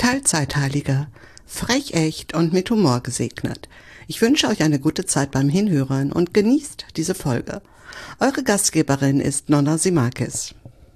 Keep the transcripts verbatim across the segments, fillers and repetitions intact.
Teilzeitheiliger, frech, echt und mit Humor gesegnet. Ich wünsche euch eine gute Zeit beim Hinhören und genießt diese Folge. Eure Gastgeberin ist Nonna Simakis.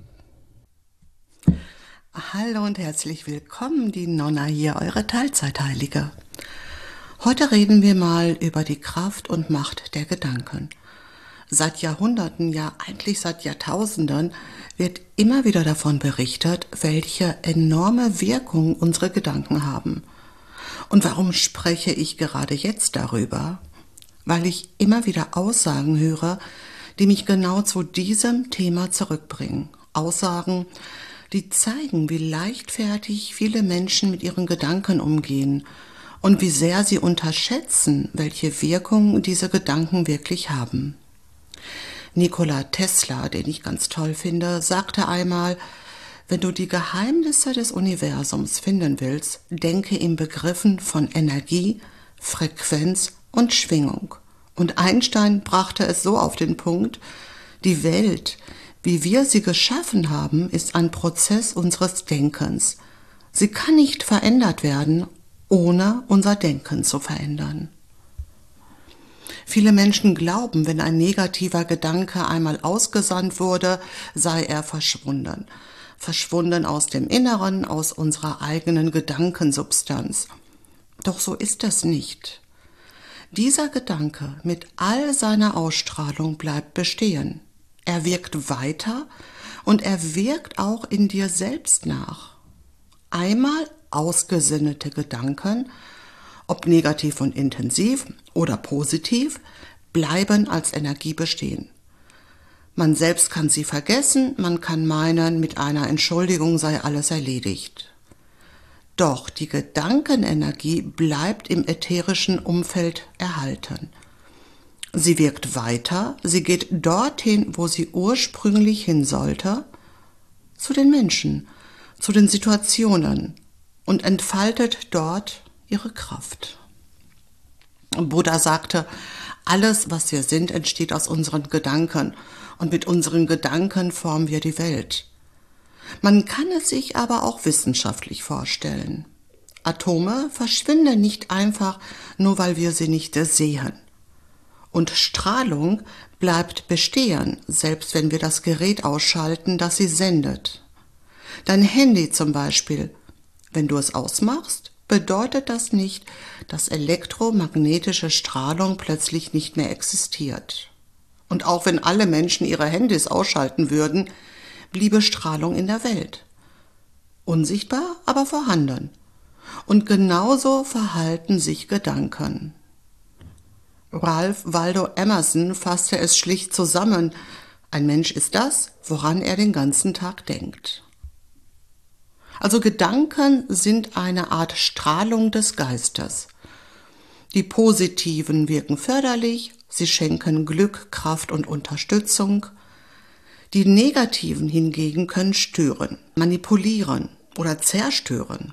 Hallo und herzlich willkommen, die Nonna hier, eure Teilzeitheilige. Heute reden wir mal über die Kraft und Macht der Gedanken. Seit Jahrhunderten, ja eigentlich seit Jahrtausenden, wird immer wieder davon berichtet, welche enorme Wirkung unsere Gedanken haben. Und warum spreche ich gerade jetzt darüber? Weil ich immer wieder Aussagen höre, die mich genau zu diesem Thema zurückbringen. Aussagen, die zeigen, wie leichtfertig viele Menschen mit ihren Gedanken umgehen und wie sehr sie unterschätzen, welche Wirkung diese Gedanken wirklich haben. Nikola Tesla, den ich ganz toll finde, sagte einmal, wenn du die Geheimnisse des Universums finden willst, denke in Begriffen von Energie, Frequenz und Schwingung. Und Einstein brachte es so auf den Punkt, die Welt, wie wir sie geschaffen haben, ist ein Prozess unseres Denkens. Sie kann nicht verändert werden, ohne unser Denken zu verändern. Viele Menschen glauben, wenn ein negativer Gedanke einmal ausgesandt wurde, sei er verschwunden. Verschwunden aus dem Inneren, aus unserer eigenen Gedankensubstanz. Doch so ist es nicht. Dieser Gedanke mit all seiner Ausstrahlung bleibt bestehen. Er wirkt weiter und er wirkt auch in dir selbst nach. Einmal ausgesinnete Gedanken, ob negativ und intensiv oder positiv, bleiben als Energie bestehen. Man selbst kann sie vergessen, man kann meinen, mit einer Entschuldigung sei alles erledigt. Doch die Gedankenenergie bleibt im ätherischen Umfeld erhalten. Sie wirkt weiter, sie geht dorthin, wo sie ursprünglich hin sollte, zu den Menschen, zu den Situationen und entfaltet dort ihre Kraft. Buddha sagte, alles, was wir sind, entsteht aus unseren Gedanken und mit unseren Gedanken formen wir die Welt. Man kann es sich aber auch wissenschaftlich vorstellen. Atome verschwinden nicht einfach, nur weil wir sie nicht sehen. Und Strahlung bleibt bestehen, selbst wenn wir das Gerät ausschalten, das sie sendet. Dein Handy zum Beispiel, wenn du es ausmachst, bedeutet das nicht, dass elektromagnetische Strahlung plötzlich nicht mehr existiert. Und auch wenn alle Menschen ihre Handys ausschalten würden, bliebe Strahlung in der Welt. Unsichtbar, aber vorhanden. Und genauso verhalten sich Gedanken. Ralph Waldo Emerson fasste es schlicht zusammen: Ein Mensch ist das, woran er den ganzen Tag denkt. Also Gedanken sind eine Art Strahlung des Geistes. Die positiven wirken förderlich, sie schenken Glück, Kraft und Unterstützung. Die negativen hingegen können stören, manipulieren oder zerstören.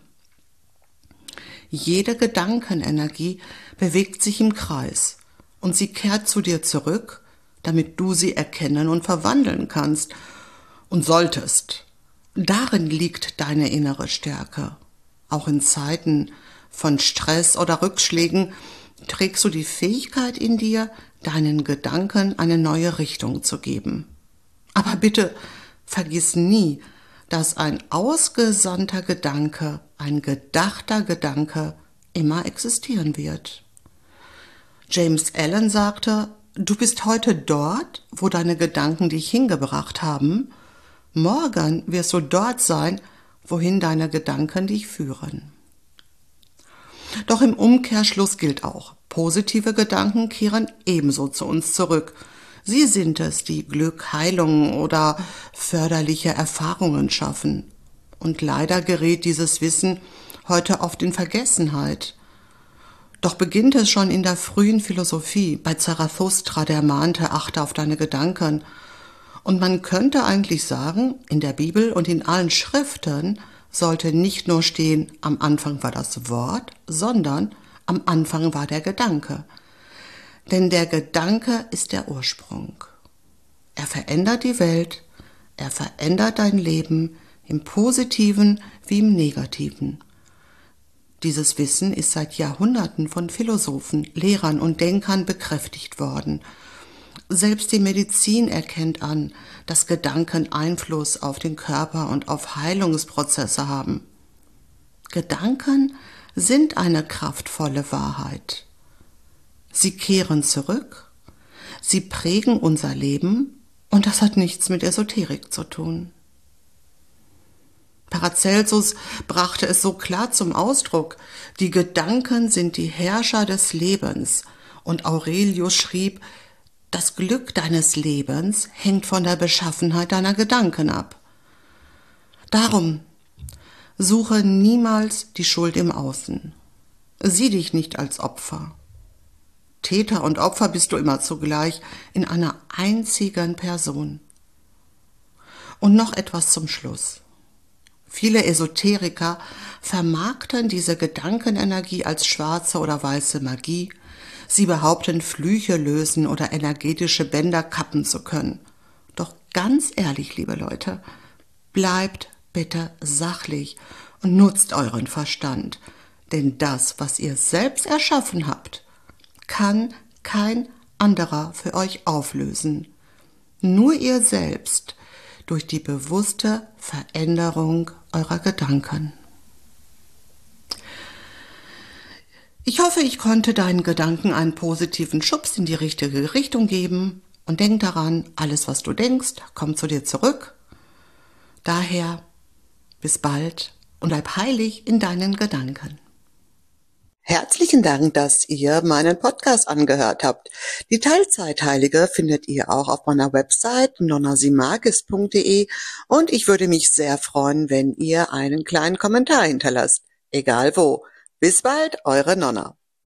Jede Gedankenenergie bewegt sich im Kreis und sie kehrt zu dir zurück, damit du sie erkennen und verwandeln kannst und solltest. Darin liegt deine innere Stärke. Auch in Zeiten von Stress oder Rückschlägen trägst du die Fähigkeit in dir, deinen Gedanken eine neue Richtung zu geben. Aber bitte vergiss nie, dass ein ausgesandter Gedanke, ein gedachter Gedanke immer existieren wird. James Allen sagte, du bist heute dort, wo deine Gedanken dich hingebracht haben. Morgen wirst du dort sein, wohin deine Gedanken dich führen. Doch im Umkehrschluss gilt auch, positive Gedanken kehren ebenso zu uns zurück. Sie sind es, die Glück, Heilung oder förderliche Erfahrungen schaffen. Und leider gerät dieses Wissen heute oft in Vergessenheit. Doch beginnt es schon in der frühen Philosophie, bei Zarathustra, der mahnte, achte auf deine Gedanken. Und man könnte eigentlich sagen, in der Bibel und in allen Schriften sollte nicht nur stehen, am Anfang war das Wort, sondern am Anfang war der Gedanke. Denn der Gedanke ist der Ursprung. Er verändert die Welt, er verändert dein Leben im Positiven wie im Negativen. Dieses Wissen ist seit Jahrhunderten von Philosophen, Lehrern und Denkern bekräftigt worden. Selbst die Medizin erkennt an, dass Gedanken Einfluss auf den Körper und auf Heilungsprozesse haben. Gedanken sind eine kraftvolle Wahrheit. Sie kehren zurück, sie prägen unser Leben und das hat nichts mit Esoterik zu tun. Paracelsus brachte es so klar zum Ausdruck, die Gedanken sind die Herrscher des Lebens, und Aurelius schrieb, das Glück deines Lebens hängt von der Beschaffenheit deiner Gedanken ab. Darum suche niemals die Schuld im Außen. Sieh dich nicht als Opfer. Täter und Opfer bist du immer zugleich in einer einzigen Person. Und noch etwas zum Schluss. Viele Esoteriker vermarkten diese Gedankenenergie als schwarze oder weiße Magie. Sie behaupten, Flüche lösen oder energetische Bänder kappen zu können. Doch ganz ehrlich, liebe Leute, bleibt bitte sachlich und nutzt euren Verstand. Denn das, was ihr selbst erschaffen habt, kann kein anderer für euch auflösen. Nur ihr selbst durch die bewusste Veränderung eurer Gedanken. Ich hoffe, ich konnte deinen Gedanken einen positiven Schubs in die richtige Richtung geben und denk daran, alles, was du denkst, kommt zu dir zurück. Daher, bis bald und bleib heilig in deinen Gedanken. Herzlichen Dank, dass ihr meinen Podcast angehört habt. Die Teilzeitheilige findet ihr auch auf meiner Website nonna simakis punkt de und ich würde mich sehr freuen, wenn ihr einen kleinen Kommentar hinterlasst. Egal wo. Bis bald, eure Nonna.